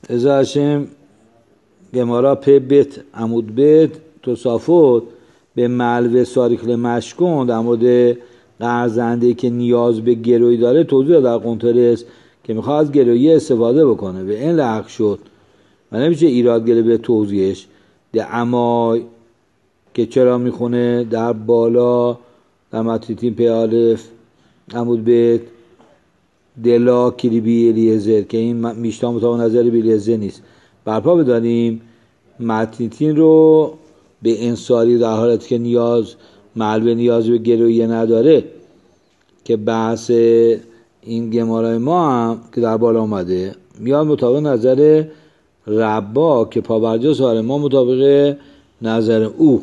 ازا هشم گمارا پی بیت عمود بیت تصافت به ملو ساریخ مشکون در مورد قرضنده که نیاز به گروی داره توضیح در قنطرس که میخواد از گرویی استفاده بکنه و این لحق شد و نمیشه ایراد گره به توضیحش. ده امای که چرا میخونه در بالا در متریتین پی الف عمود بیت دلا کلیبی الیزر که این میشتا مطابق نظر بیلیزر نیست. برپا بدانیم متریتین رو به انصاری در حالتی که ملوه نیاز به گرویه نداره که بحث این گمارای ما هم که در بالا آمده میاد مطابق نظر ربا که پابرجا سوال ما مطابق نظر او.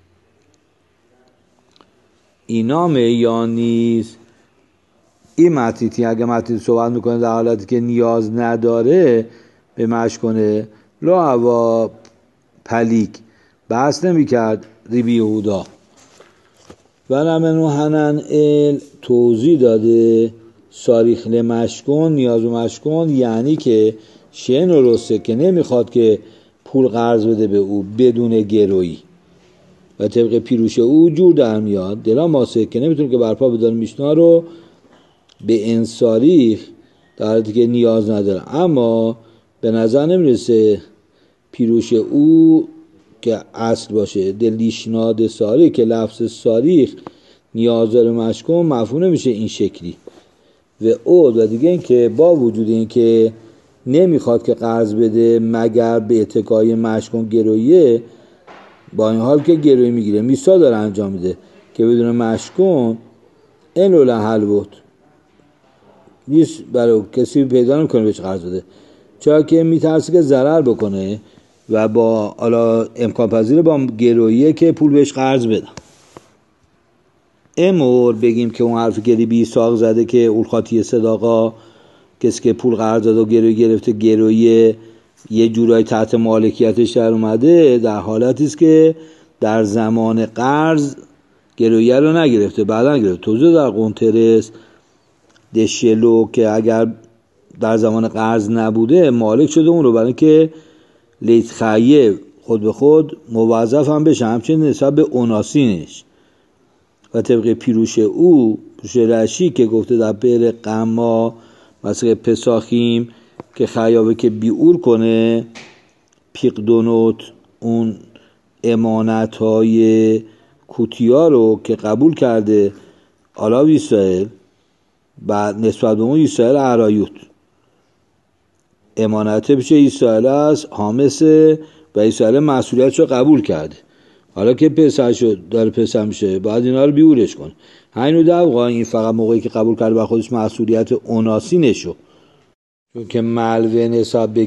اینامه یا نیست این متریتین اگه متریتین صحبت میکنه در حالتی که نیاز نداره به مش کنه لو هوا پلیک بحث نمی کرد ریبی یهودا و نمنو هنن توضیح داده ساریخ لمشکن نیاز و مشکن یعنی که شن و رسه که نمیخواد که پول قرض بده به او بدون گرویی و طبق پیروش او جور در میاد دلا ماسه که نمیتونه که برپا بداره میشنا رو به انصاریخ در حالتی که نیاز نداره. اما به نظر نمیرسه پیروش او که اصل باشه دلیشناد ساری که لفظ ساریخ نیاز داره مشکون مفهوم نمیشه این شکلی و او و دیگه این که با وجود این که نمیخواد که قرض بده مگر به اتکای مشکون گرویه با این حال که گروی میگیره میسا داره انجام میده که بدون مشکون این لولا حل بود نیست برای کسی پیدا نمیکنه بهش قرض بده چرا که میترسه که ضرر بکنه و با امکان پذیر با گرویه که پول بهش قرض بده. امور بگیم که اون حرف گریبی ساق زده که اولخاتی صداقا کسی که پول قرض داده و گروی گرفته گرویه یه جورای تحت مالکیتش در اومده در حالتی است که در زمان قرض گرویه رو نگرفته بعدا گرفته. توضیح در قنطرس دشلو که اگر در زمان قرض نبوده مالک شده اون رو برای که لیت خیه خود به خود موظف هم بشه همچنین نسبت به اوناسینش و طبق پیروش او پیروش رشی که گفته در بیر قما مثل پساخیم که خیابه که بیور کنه پیقدونوت اون امانت های کوتیا رو که قبول کرده آلاو اسرائیل بعد نسبت به اون اسرائیل عرایوت امانت بشه اسرائیل است حامسه و اسرائیل مسئولیتش رو قبول کرده حالا که پسر شد داره پسر میشه باید اینا رو بیورش کنه همینو دقیقا این فقط موقعی که قبول کرده بر خودش مسئولیت اوناسی نشو چون که ملوه نسبت به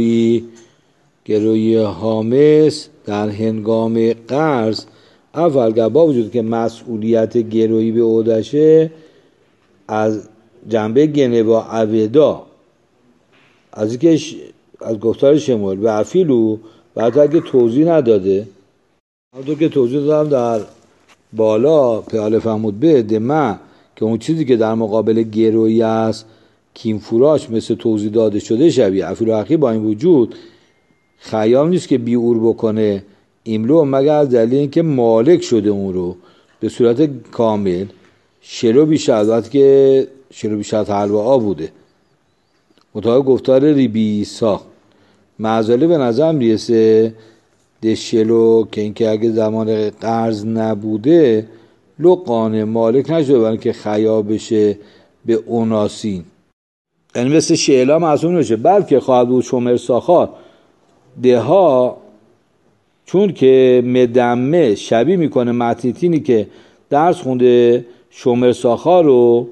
گروی حامس در هنگام قرض اول با وجود که مسئولیت گرویی به عهده‌شه از جنبه گنه و عودا از اینکه از گفتار شمول و افیلو بعد اگه توضیح نداده همونطور که توضیح دادم در بالا پیاله فهمود به دمه که اون چیزی که در مقابل گرویی است کیم فراش مثل توضیح داده شده شبیه افیلو حقی با این وجود خیام نیست که بیور بکنه ایملو مگر از دلیل اینکه مالک شده اون رو به صورت کامل شلو بیشتر وقتی که شلو بیشتر حلوه بوده مطابق گفتار ریبیسا معزاله به نظر میرسه دشلو که اینکه اگه زمان قرض نبوده لقانه مالک نشده برای که خیاب بشه به اوناسین یعنی مثل شعلا معصوم نشه بلکه خواهد بود شمر ساخار دها چون که مدمه شبیه میکنه متریتینی که درس خونده شمر ساخار رو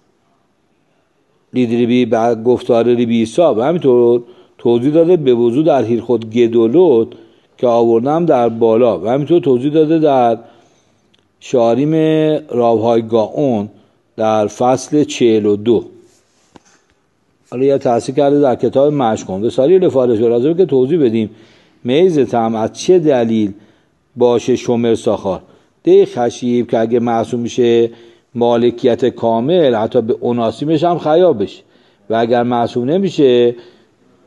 لیدریبی بعد گفتار ریبی حساب همینطور توضیح داده به وضوح در هیر خود گدولوت که آوردم در بالا و همینطور توضیح داده در شاریم راوهای گاون در فصل 42. حالا یه تحصیل کرده در کتاب مشکون به ساری لفارش برازه که توضیح بدیم میزتم از چه دلیل باشه شمر ساخار ده خشیب که اگه محسوب میشه مالکیت کامل حتی به اوناسیمش هم خیاب بشه و اگر محسوب نمیشه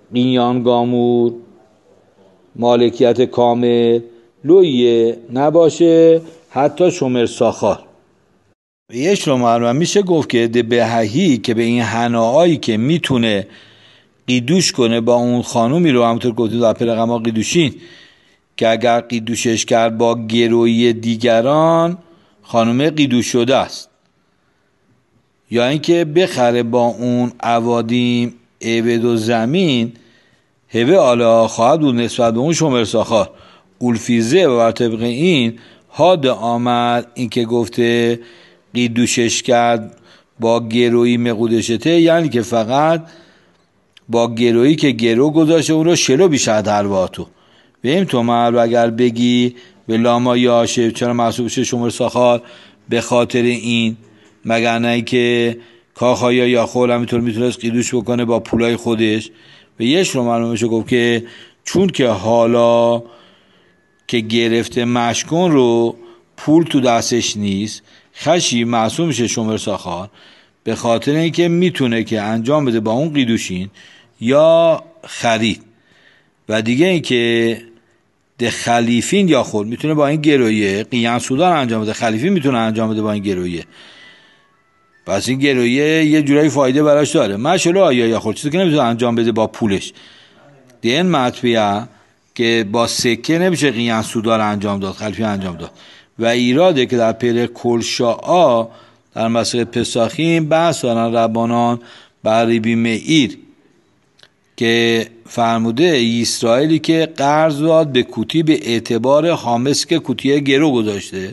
قیان گامور مالکیت کامل لویه نباشه حتی شومر ساخار. یش رو معلوم میشه گفت که ده بههی که به این هناهایی که میتونه قیدوش کنه با اون خانومی رو همونطور گفتیم در پیرقما قیدوشین که اگر قیدوشش کرد با گرویی دیگران خانومه قیدوش شده است، یا اینکه بخره با اون عوادیم عبد و زمین هوه آلا خواهد بود نسبت به اون شومر ساخار اولفیزه و بر طبق این حاد آمد این که گفته قیدوشش کرد با گرویی مقودشته، یعنی که فقط با گرویی که گرو گذاشته اون رو شلو بیشتر درواتو به این تومر. و اگر بگی به لاما یاشه چرا محسوب شه شومر ساخار به خاطر این مگر نه که کاخایا یا خول همینطور میتونست قیدوش بکنه با پولای خودش. و یش رو معلومه شو گفت که چون که حالا که گرفته مشکن رو پول تو دستش نیست خشی معصوم میشه شومر ساخار به خاطر اینکه میتونه که انجام بده با اون قیدوشین یا خرید. و دیگه اینکه ده خلیفین یا خود میتونه با این گرویه قیان سودان انجام بده، خلیفین میتونه انجام بده با این گرویه، پس این گرویه یه جورایی فایده براش داره. مشلو آیا یا خود چیزی که نمیتونه انجام بده با پولش ده این مطبیعه که با سکه نمیشه قیان سودان انجام داد، خلیفی انجام داد. و ایراده که در پیر کلشاء در مسئله پساخیم بحث دارن ربانان بر ریبی معیر که فرموده اسرائیلی که قرض داد به کوتی به اعتبار خامس که کوتیه گرو گذاشته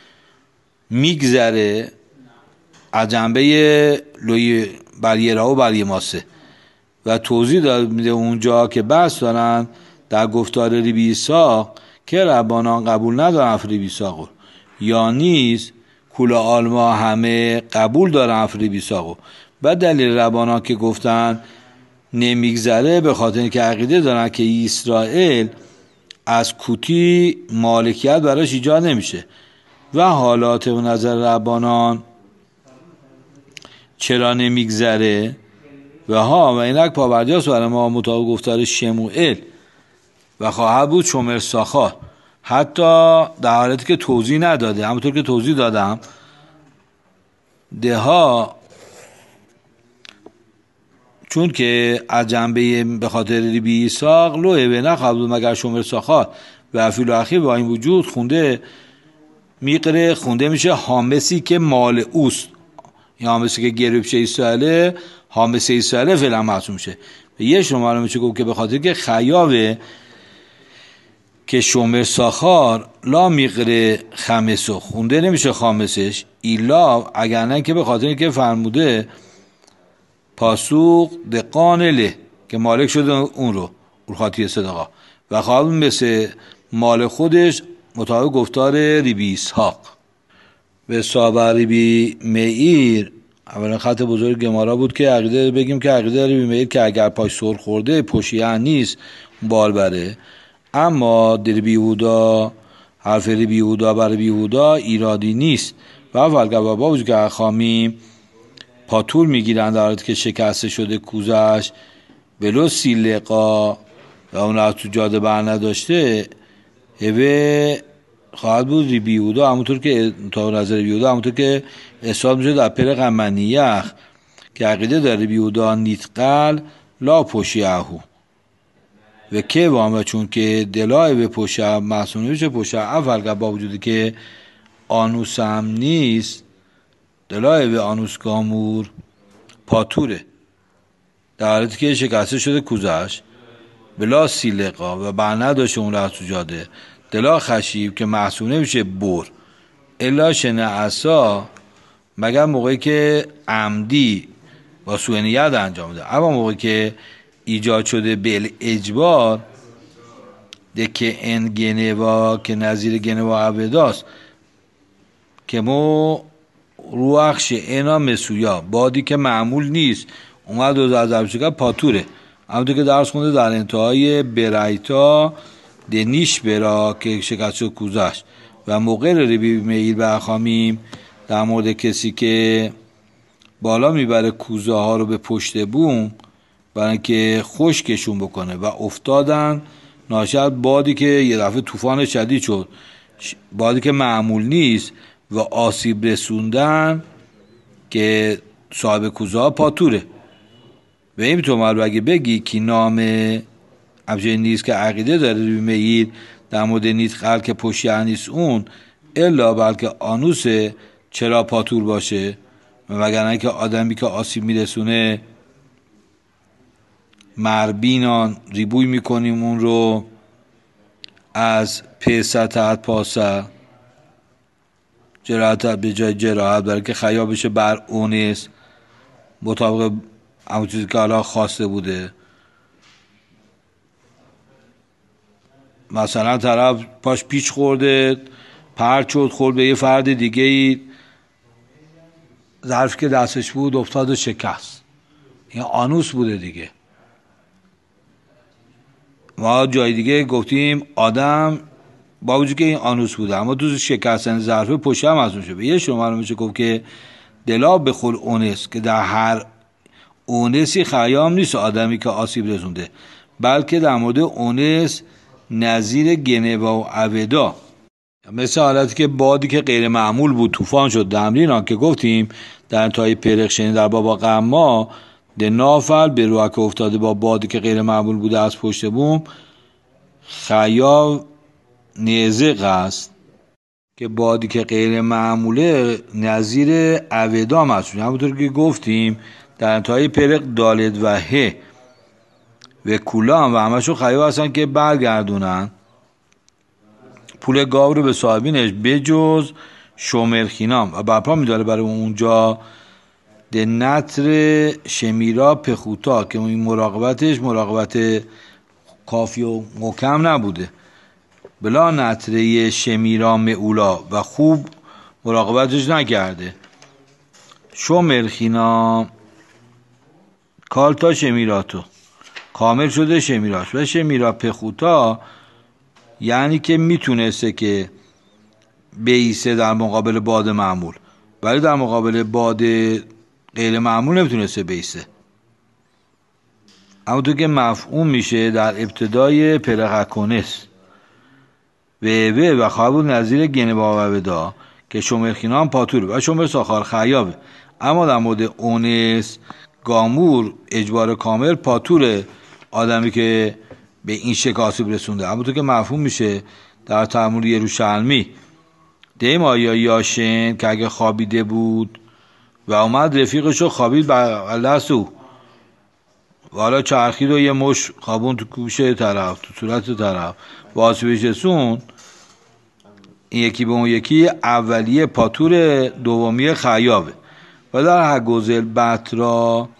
میگذره از جنبه لوی بریرا و بریماسه و توضیح داد میده اونجا که بحث دارن در گفتار ریبی اسحاق که ربانان قبول ندارن ریبی اسحاق یا نیز کولا آلما همه قبول دارن ریبی اسحاق. و دلیل ربانان که گفتن نمیگذره به خاطر اینکه عقیده دارن که اسرائیل از کوتی مالکیت براش ایجاد نمیشه. و حالات و نظر ربانان چرا نمیگذره و اینک پاوردیاست برای ما مطابق گفتار شموئیل و خواهد بود شومر ساخار حتی در حالتی که توضیح نداده. همونطور که توضیح دادم ده ها چون که از جنبه به خاطر ریبی اسحاق لوه به نخواهد بود مگر شومر ساخار و افیل و اخیر با این وجود خونده میقره خونده میشه حامسی که مال اوست یا حامسی که گریبشه اسرائیل حامس اسرائیل فعلا محسوب میشه. یه شما معلومه چه گفت که به خاطر که خیاوه که شومر ساخار لا میقره خمسو خونده نمیشه خامسش ایلا اگر نه که به خاطر که فرموده پاسوق دقانله که مالک شده اون رو خاطی صدقا و خواهد مثل مال خودش مطابق گفتار ریبی اسحاق. به صابر ریبی معیر اولا خط بزرگ گمارا بود که عقیده بگیم که عقیده ریبی معیر که اگر پاش سر خورده پشیه نیست بال بره، اما در بیهودا حرف بیهودا برای بیهودا ایرادی نیست و اول که با وجود که خامیم پاتور میگیرن در حالت که شکسته شده کوزش بلو سیلقا و اون از تو جاده بر نداشته هوه خواهد بود بیهودا همونطور که تا نظر بیهودا همونطور که اثبات میشه در پر قمنیخ که عقیده داره بیهودا نیتقل لا پشیهو و که وامه چون که دلای به پشه محسونه میشه پشه اول که با وجودی که آنوس هم نیست دلای به آنوس گامور پاتوره در حالتی که شکسته شده کوزش بلا سیلقا و بر نداشته اون رفت تو جاده دلا خشیب که محسونه میشه بر الا شنه عصا مگر موقعی که عمدی با سوء نیت انجام ده، اما موقعی که ایجاد شده بل اجبار ده که ان گنوا که نظیر گنوا عبداست که مو روخش اینا مسویا بادی که معمول نیست اومد و از شکر پاتوره. همونطور که درس خونده در انتهای برایتا دنیش برا که شکست شد کوزش و موقع ریبی معیر برخامیم در مورد کسی که بالا میبره کوزه ها رو به پشت بوم برای اینکه خشکشون بکنه و افتادن ناشی از بادی که یه دفعه طوفان شدید شد، بادی که معمول نیست و آسیب رسوندن که صاحب کوزه ها پاتوره. و این تو اگه بگی که نام همچنین نیست که عقیده داره روی میید در مورد نیت خلق پشت نیست اون الا بلکه آنوس چرا پاتور باشه، وگرنه که آدمی که آسیب میرسونه مربینان ریبوی میکنیم اون رو از پیسه تحت پاسه جراحت به جای جراحت برای که خیاب بشه بر اونس مطابق همون چیزی که حالا خواسته بوده. مثلا طرف پاش پیچ خورده پرت شد خورد به یه فرد دیگه ای، ظرفی که دستش بود افتاد و شکست، این آنوس بوده دیگه. ما جای دیگه گفتیم آدم با وجود که این آنوس بوده اما تو شکستن ظرف پشت هم از اون شده. یه شما رو میشه گفت که دلا بخور اونس که در هر اونسی خیام نیست آدمی که آسیب رسونده، بلکه در مورد اونس نظیر گنوا و عودا، مثل حالتی که بادی که غیر معمول بود طوفان شد دمرین که گفتیم در انتهای پرخشنی در بابا قما ده نافل به روح که افتاده با بادی که غیر معمول بوده از پشت بوم خیام نیزق است که بادی که غیر معموله نظیر عودا محسوب. همونطور که گفتیم در انتهای پرق دالد و ه و کلام و همشون خیام هستن که برگردونن پول گاو رو به صاحبینش بجز شومرخینام و برپا میداره برای اونجا ده نطر شمیرا پخوتا که این مراقبتش مراقبت کافی و محکم نبوده، بلا نطره شمیرا معولا و خوب مراقبتش نکرده. شومرخینام کالتا شمیراتو کامل شده شمیراش و شمیرا پخوتا یعنی که میتونسته که بیسته در مقابل باد معمول، ولی در مقابل باد غیر معمول نمیتونسته بیسته. همونطور که مفهوم میشه در ابتدای پرخکونس و خواه بود نظیر گنبا و ودا که شومرخینام پاتور و شومر ساخار خیابه، اما در مورد اونس گامور اجبار کامل پاتور آدمی که به این شکل آسیب رسونده. همونطور که مفهوم میشه در تعامل یروشلمی دیم آیا یاشن که اگه خوابیده بود و اومد رفیقشو خوابید بر دست او و حالا چرخید و یه مش خوابون تو گوشه طرف تو صورت طرف و آسیبش رسون، این یکی به اون یکی اولیه پاتور دومی خیابه. و در حگوزل بطرا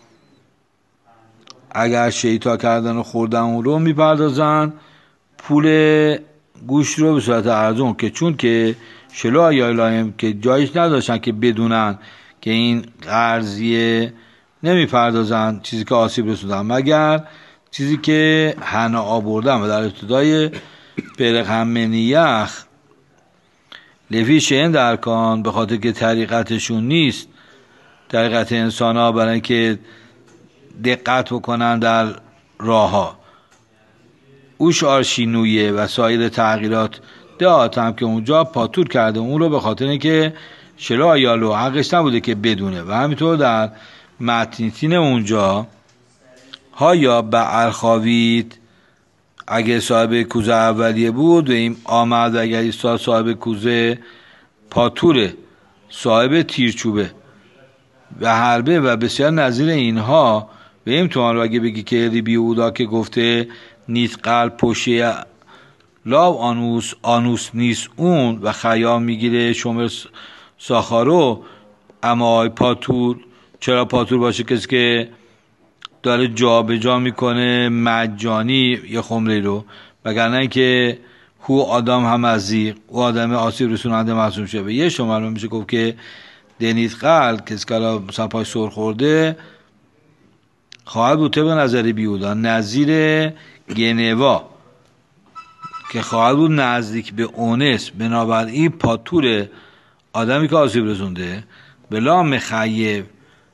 اگر شیطا کردن و خوردن اون رو میپردازن پول گوش رو به صورت ارزون که چون که شلو آیالایم که جایش نداشتن که بدونن که این قرضیه نمیپردازن چیزی که آسیب رسوندن مگر چیزی که حنا آوردن. و در ابتدای پرق همینیخ لفی شین درکان به خاطر که طریقتشون نیست طریقت انسان ها برای اینکه دقت بکنن در راه ها اوش آرشینویه و سایر تغییرات دهات هم که اونجا پاتور کرده اون رو به خاطر اینکه شلو آیالو حقش نبوده که بدونه. و همینطور در متنیتین اونجا ها یا به ارخاوید اگه صاحب کوزه اولیه بود و این آمد و اگر ایستاد صاحب کوزه پاتوره صاحب تیرچوبه و حربه و بسیار نظیر اینها. و این تو رو اگه بگی که ریبی اودا که گفته نیت قلب پشه لاو آنوس نیست اون و خیام میگیره شومر ساخارو، اما پاتور چرا پاتور باشه کسی که داره جا به جا میکنه مجانی یه خمره رو، وگرنه که هو آدم هم ازیق و آدم آسیب رسوننده محسوب شده. یه شما رو میشه گفت که دنیت قلب کسی که مثلا پای سر خورده خواهد بود طبق نظری بیودن نظیر گنوا که خواهد بود نزدیک به اونس، بنابراین پاتور آدمی که آسیب رسونده بلا مخیب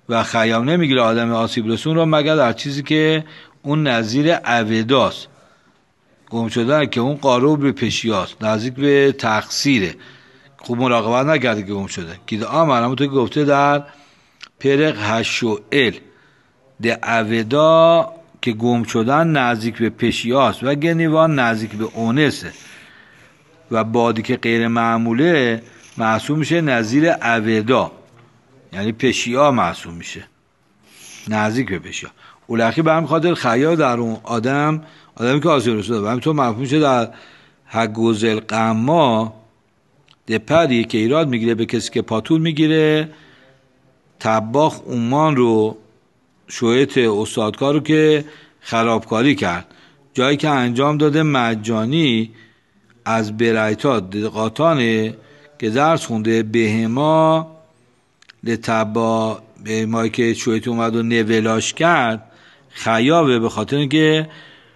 و خیام نمیگیره آدم آسیب رسون رو مگر در چیزی که اون نظیر عوداست، گم شدن که اون قارب به پشیاست، نزدیک به تقصیره، خوب مراقبت نکرده که گم شده. که آمر همون تو گفته در پرق هشوئل ده عودا که گم شدن نزدیک به پشیاست و گنیوان نزدیک به اونسه و بادی که غیر معموله محسوب میشه نظیر عودا، یعنی پشیا محسوب میشه نزدیک به پشیا. اولخی به همین خاطر خیال در اون آدمی که آسیب رسوده و همینطور مفهوم میشه در حگوزل قما ده پری که ایراد میگیره به کسی که پاتول میگیره، طباخ اومان رو شویت استادکار رو که خرابکاری کرد، جایی که انجام داده مجانی از برایتا دقاتانه که درس خونده بهما لطبا به مایی که شویت اومد و نولاش کرد خیابه، به خاطر اینکه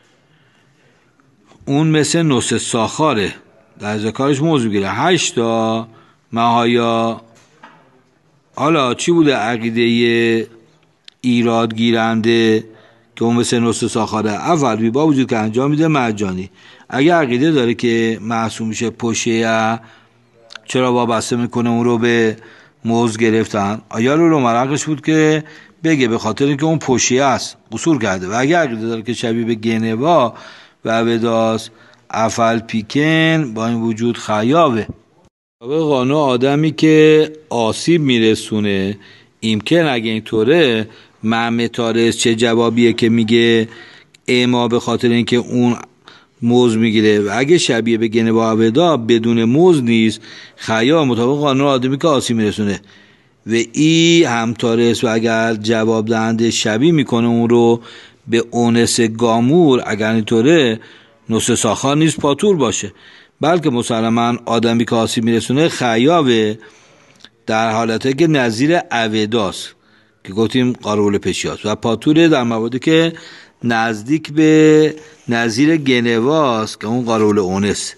اون مثل نص ساخاره در ذکارش موضوع گیره. 8 مهایا. حالا چی بوده عقیده ایراد گیرنده که اون مثل نص ساخاره؟ اول ریبا وجود که انجام میده مجانی. اگه عقیده داره که معصوم میشه پشه، چرا وابسته میکنه اون رو به موز گرفتن؟ آیا رو مرقش بود که بگه به خاطر اینکه اون پشه است قصور کرده. و اگه عقیده داره که شبیه به گنوا و وداس افل پیکن با این وجود خیابه. قانون آدمی که آسیب میرسونه ایمکن اگه اینطوره معمتارس چه جوابیه که میگه اما به خاطر اینکه اون موز میگیره و اگه شبیه به گنوا ودا بدون موز نیست خیاب مطابق قانون آدمی که آسیب میرسونه. و ای همتارس و اگر جواب دهنده شبیه میکنه اون رو به اونس گامور، اگر اینطوره نص ساخار نیست پاتور باشه، بلکه مسلما آدمی که آسیب میرسونه خیابه در حالته که نظیر عوداست که گفتیم قارول پشیاست و پاتوره در مواردی که نزدیک به نظیر گنواست که اون قارول اونس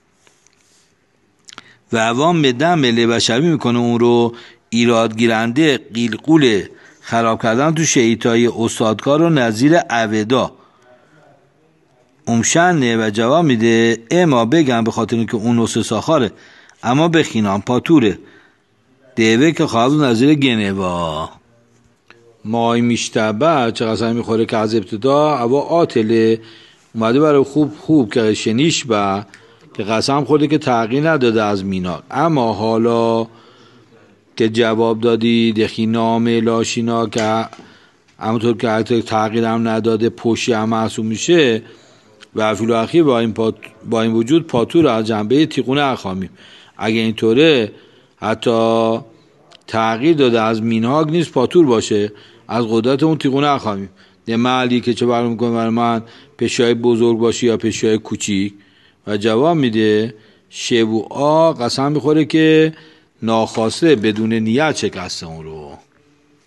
و عوام به دم مله و شبیه میکنه اون رو ایراد گیرنده قیلقول خراب کردن تو شیطای استادکار و نظیر عودا امشنه و جواب میده اما بگم به خاطر اینکه اون نص ساخاره اما بخینام پاتوره دیوه که خواهد نظیر گنوا. مای میشتبه چه قسم میخوره که از ابتدا اوا آتله اومده برای خوب که شنیش با که قسم خورده که تغییر نداده از مینا، اما حالا که جواب دادی دخی نام لاشینا که همونطور که حتی تغییر هم نداده پشی هم محسوب میشه و فیلو اخیر با این وجود پاتور از جنبه تیقون اخامیم. اگه اینطوره حتی تغییر داده از مینهاگ نیست پاتور باشه از قدرت اون تیقون اخامیم. یه محلی که چه برام میکنه برای من پشیای بزرگ باشه یا پشیای کوچیک و جواب میده شبوعا قسم میخوره که ناخواسته بدون نیت شکسته اون رو.